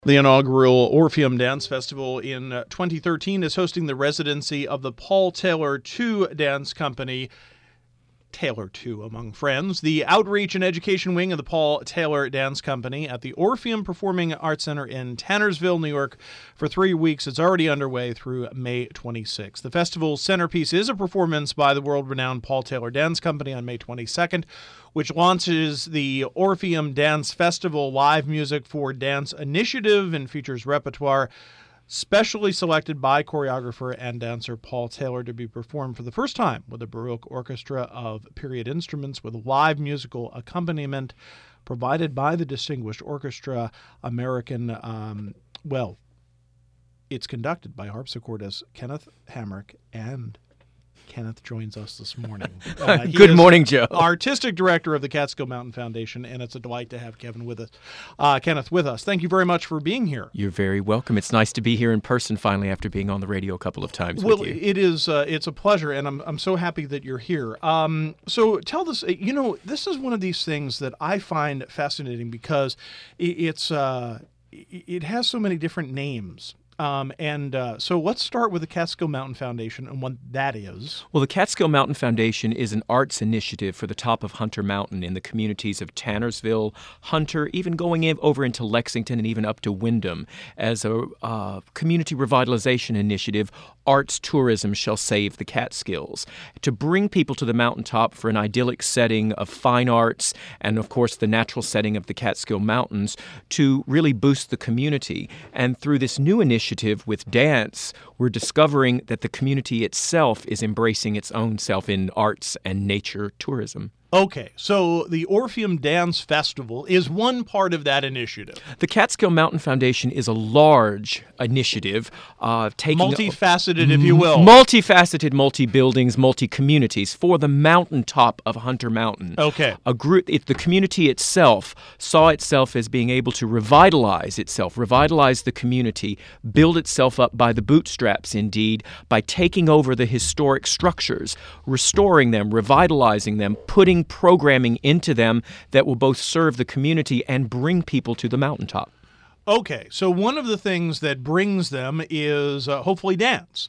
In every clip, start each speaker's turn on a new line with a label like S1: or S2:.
S1: The inaugural Orpheum Dance Festival in 2013 is hosting the residency of the Paul Taylor II Dance Company. Taylor II among friends, the outreach and education wing of the Paul Taylor Dance Company at the Orpheum Performing Arts Center in Tannersville, New York, for 3 weeks. It's already underway through May 26th. The festival's centerpiece is a performance by the world-renowned Paul Taylor Dance Company on May 22nd, which launches the Orpheum Dance Festival live music for dance initiative and features repertoire specially selected by choreographer and dancer Paul Taylor to be performed for the first time with a Baroque orchestra of period instruments with live musical accompaniment provided by the Distinguished Orchestra American. It's conducted by harpsichordist Kenneth Hamrick, and Kenneth joins us this morning.
S2: Good morning, Joe.
S1: Artistic director of the Catskill Mountain Foundation, and it's a delight to have Kenneth with us. Thank you very much for being here.
S2: You're very welcome. It's nice to be here in person finally after being on the radio a couple of times with you.
S1: It is. It's a pleasure, and I'm so happy that you're here. So tell us, this is one of these things that I find fascinating because it has so many different names. So let's start with the Catskill Mountain Foundation and what that is.
S2: Well, the Catskill Mountain Foundation is an arts initiative for the top of Hunter Mountain in the communities of Tannersville, Hunter, even going over into Lexington and even up to Windham. As a community revitalization initiative, Arts Tourism Shall Save the Catskills, to bring people to the mountaintop for an idyllic setting of fine arts and, of course, the natural setting of the Catskill Mountains to really boost the community. And through this new initiative with dance, we're discovering that the community itself is embracing its own self in arts and nature tourism.
S1: Okay, so the Orpheum Dance Festival is one part of that initiative.
S2: The Catskill Mountain Foundation is a large initiative,
S1: multifaceted, if you will.
S2: Multifaceted, multi-buildings, multi-communities for the mountaintop of Hunter Mountain.
S1: Okay.
S2: The community itself saw itself as being able to revitalize the community, build itself up by the bootstraps, indeed, by taking over the historic structures, restoring them, revitalizing them, putting programming into them that will both serve the community and bring people to the mountaintop.
S1: Okay, so one of the things that brings them is hopefully dance.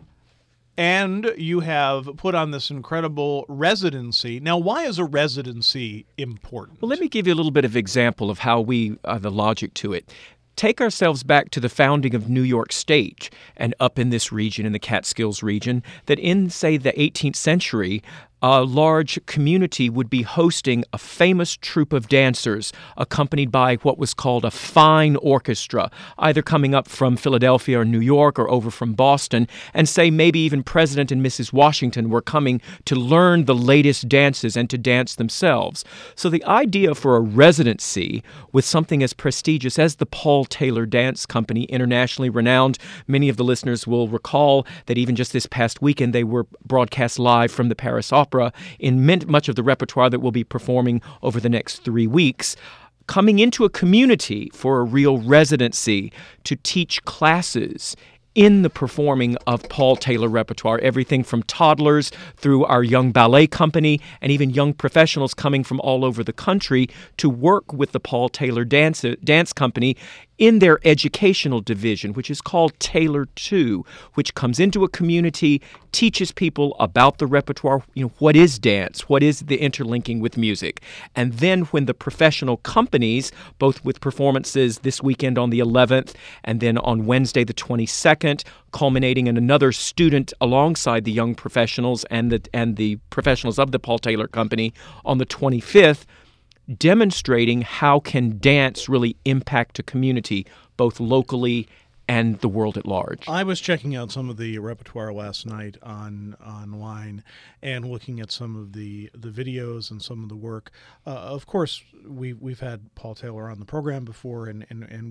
S1: And you have put on this incredible residency. Now, why is a residency important?
S2: Well, let me give you a little bit of example of how the logic to it. Take ourselves back to the founding of New York State and up in this region, in the Catskills region, that in, say, the 18th century, a large community would be hosting a famous troupe of dancers accompanied by what was called a fine orchestra, either coming up from Philadelphia or New York or over from Boston, and say maybe even President and Mrs. Washington were coming to learn the latest dances and to dance themselves. So the idea for a residency with something as prestigious as the Paul Taylor Dance Company, internationally renowned, many of the listeners will recall that even just this past weekend they were broadcast live from the Paris Opera in much of the repertoire that we'll be performing over the next 3 weeks, coming into a community for a real residency to teach classes in the performing of Paul Taylor repertoire, everything from toddlers through our young ballet company and even young professionals coming from all over the country to work with the Paul Taylor Dance Company in their educational division, which is called Taylor II, which comes into a community, teaches people about the repertoire, what is dance, what is the interlinking with music. And then when the professional companies, both with performances this weekend on the 11th and then on Wednesday the 22nd, culminating in another student alongside the young professionals and the professionals of the Paul Taylor Company on the 25th, demonstrating how can dance really impact a community, both locally and the world at large.
S1: I was checking out some of the repertoire last night online and looking at some of the videos and some of the work. Of course, we've had Paul Taylor on the program before, and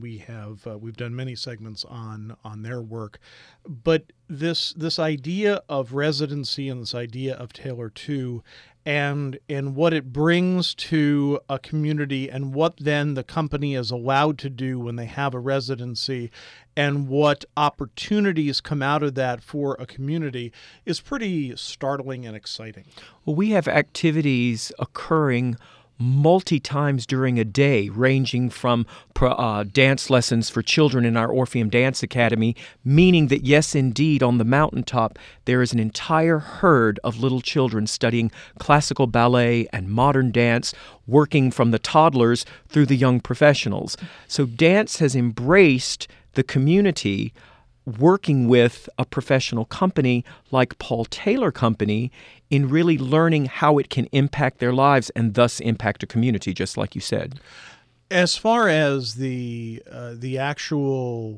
S1: we've done many segments on their work. But this idea of residency and this idea of Taylor II and what it brings to a community and what then the company is allowed to do when they have a residency and what opportunities come out of that for a community is pretty startling and exciting.
S2: Well, we have activities occurring multi times during a day, ranging from dance lessons for children in our Orpheum Dance Academy, meaning that, yes, indeed, on the mountaintop, there is an entire herd of little children studying classical ballet and modern dance, working from the toddlers through the young professionals. So dance has embraced the community, working with a professional company like Paul Taylor Company in really learning how it can impact their lives and thus impact a community, just like you said.
S1: As far as the actual,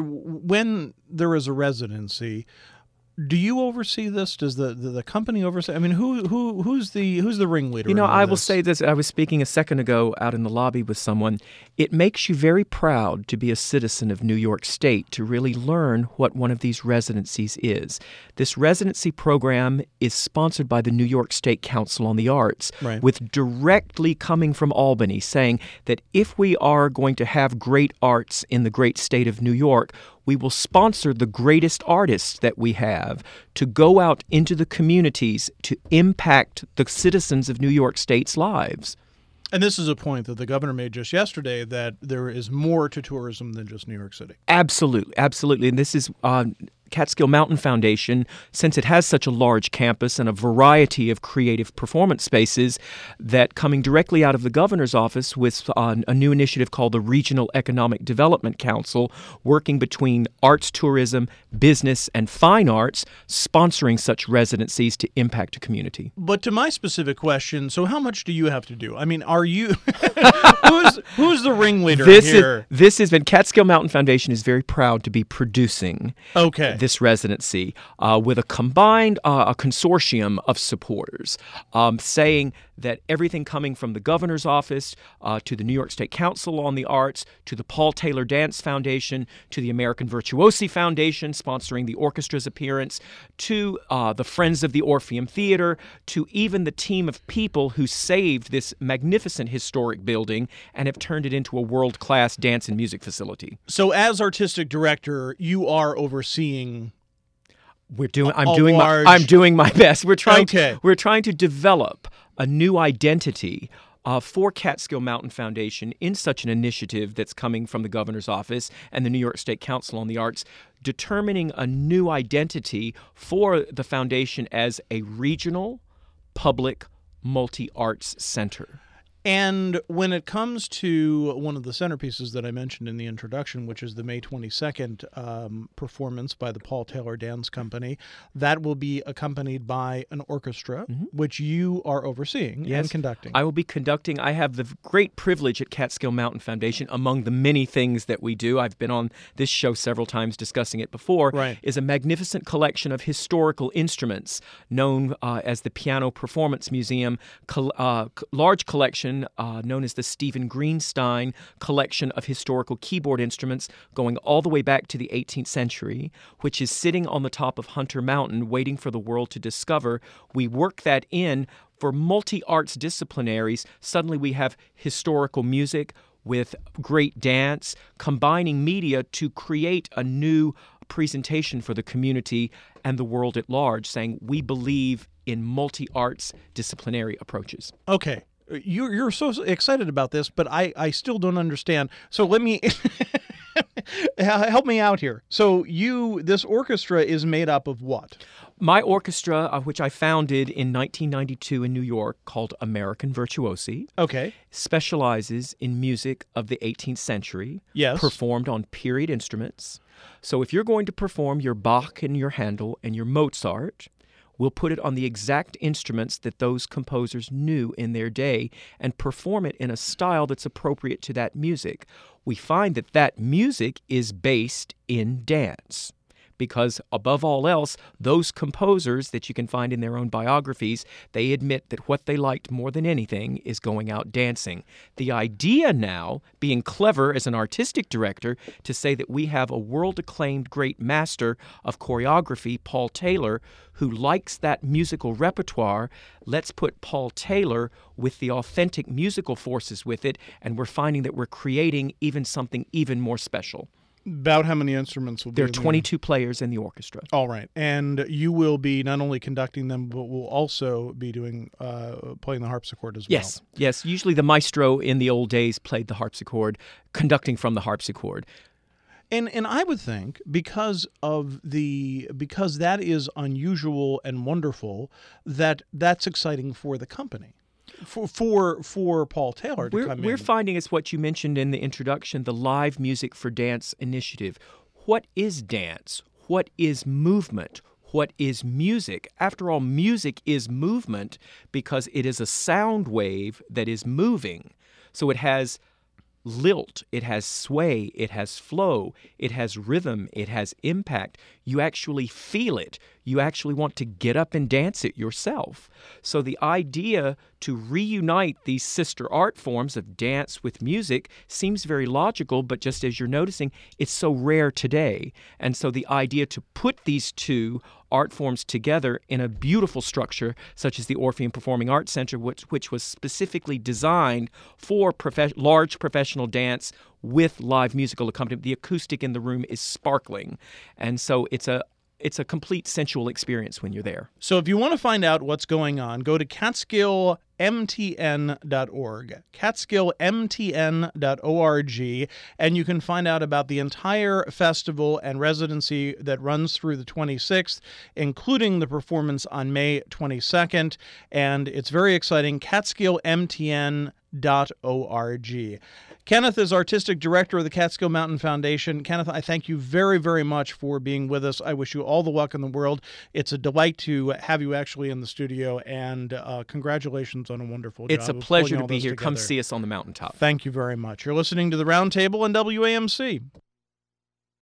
S1: when there is a residency, do you oversee this? Does the company oversee? I mean, who's the ringleader?
S2: You know, I will
S1: this?
S2: say this. I was speaking a second ago out in the lobby with someone. It makes you very proud to be a citizen of New York State, to really learn what one of these residencies is. This residency program is sponsored by the New York State Council on the Arts,
S1: Right.
S2: with directly coming from Albany, saying that if we are going to have great arts in the great state of New York, we will sponsor the greatest artists that we have to go out into the communities to impact the citizens of New York State's lives.
S1: And this is a point that the governor made just yesterday, that there is more to tourism than just New York City.
S2: Absolutely, absolutely. And this is Catskill Mountain Foundation, since it has such a large campus and a variety of creative performance spaces, that coming directly out of the governor's office with a new initiative called the Regional Economic Development Council, working between arts, tourism, business, and fine arts, sponsoring such residencies to impact a community.
S1: But to my specific question, so how much do you have to do? I mean, are you who's the ringleader here?
S2: This has been Catskill Mountain Foundation is very proud to be producing this residency with a combined a consortium of supporters, saying that everything coming from the governor's office to the New York State Council on the Arts, to the Paul Taylor Dance Foundation, to the American Virtuosi Foundation sponsoring the orchestra's appearance, to the Friends of the Orpheum Theater, to even the team of people who saved this magnificent historic building and have turned it into a world-class dance and music facility.
S1: So as artistic director, you are overseeing
S2: I'm doing my best. We're trying to develop a new identity for Catskill Mountain Foundation in such an initiative that's coming from the governor's office and the New York State Council on the Arts, determining a new identity for the foundation as a regional public multi-arts center.
S1: And when it comes to one of the centerpieces that I mentioned in the introduction, which is the May 22nd performance by the Paul Taylor Dance Company, that will be accompanied by an orchestra, which you are overseeing and conducting.
S2: I will be conducting. I have the great privilege at Catskill Mountain Foundation, among the many things that we do, I've been on this show several times discussing it before, is a magnificent collection of historical instruments known as the Piano Performance Museum, large collection known as the Stephen Greenstein collection of historical keyboard instruments going all the way back to the 18th century, which is sitting on the top of Hunter Mountain waiting for the world to discover. We work that in for multi-arts disciplinaries. Suddenly we have historical music with great dance, combining media to create a new presentation for the community and the world at large, saying we believe in multi-arts disciplinary approaches.
S1: Okay. You're so excited about this, but I still don't understand. So let me help me out here. So this orchestra is made up of what?
S2: My orchestra, which I founded in 1992 in New York, called American Virtuosi, specializes in music of the 18th century, performed on period instruments. So if you're going to perform your Bach and your Handel and your Mozart, we'll put it on the exact instruments that those composers knew in their day and perform it in a style that's appropriate to that music. We find that that music is based in dance, because above all else, those composers that you can find in their own biographies, they admit that what they liked more than anything is going out dancing. The idea now, being clever as an artistic director, to say that we have a world-acclaimed great master of choreography, Paul Taylor, who likes that musical repertoire. Let's put Paul Taylor with the authentic musical forces with it, and we're finding that we're creating even something even more special.
S1: About how many instruments will be
S2: There are
S1: in
S2: 22 players in the orchestra.
S1: All right. And you will be not only conducting them, but will also be doing playing the harpsichord as well.
S2: Yes. Usually the maestro in the old days played the harpsichord, conducting from the harpsichord.
S1: And I would think because that is unusual and wonderful, that's exciting for the company. For Paul Taylor to come in.
S2: We're finding, it's what you mentioned in the introduction, the Live Music for Dance initiative. What is dance? What is movement? What is music? After all, music is movement because it is a sound wave that is moving. So it has lilt, it has sway, it has flow, it has rhythm, it has impact. You actually feel it. You actually want to get up and dance it yourself. So the idea to reunite these sister art forms of dance with music seems very logical, but just as you're noticing, it's so rare today. And so the idea to put these two art forms together in a beautiful structure, such as the Orpheum Performing Arts Center, which was specifically designed for large professional dance with live musical accompaniment. The acoustic in the room is sparkling. And so it's a complete sensual experience when you're there.
S1: So if you want to find out what's going on, go to catskillmtn.org, catskillmtn.org, and you can find out about the entire festival and residency that runs through the 26th, including the performance on May 22nd, and it's very exciting, catskillmtn.org. Kenneth is Artistic Director of the Catskill Mountain Foundation. Kenneth, I thank you very, very much for being with us. I wish you all the luck in the world. It's a delight to have you actually in the studio, and congratulations on a wonderful job.
S2: It's a pleasure to be here. Come see us on the mountaintop.
S1: Thank you very much. You're listening to The Roundtable on WAMC.